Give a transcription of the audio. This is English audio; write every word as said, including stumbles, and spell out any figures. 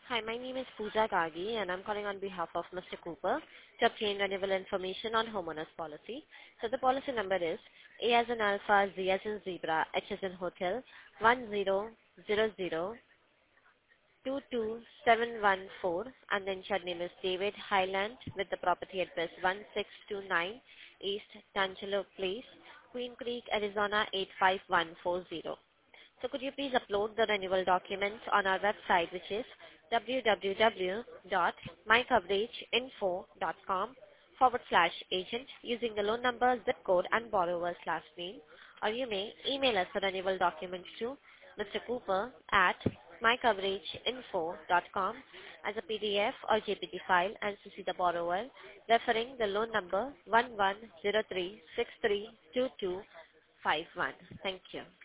Hi, my name is Pooja Gagi, and I'm calling on behalf of Mister Cooper to obtain renewable information on homeowners policy. So the policy number is A as in Alpha, Z as in Zebra, H as in Hotel, one zero zero zero two two seven one four, and the insured name is David Highland with the property address one six two nine East Tangelo Place, Queen Creek, Arizona eight five one four zero. So could you please upload the renewal documents on our website, which is www.mycoverageinfo.com forward slash agent using the loan number, zip code, and borrower's last name. Or you may email us the renewal documents to Mister Cooper at mycoverageinfo.com as a P D F or J P G file and C C the borrower, referring the loan number one one zero three six three two two five one. Thank you.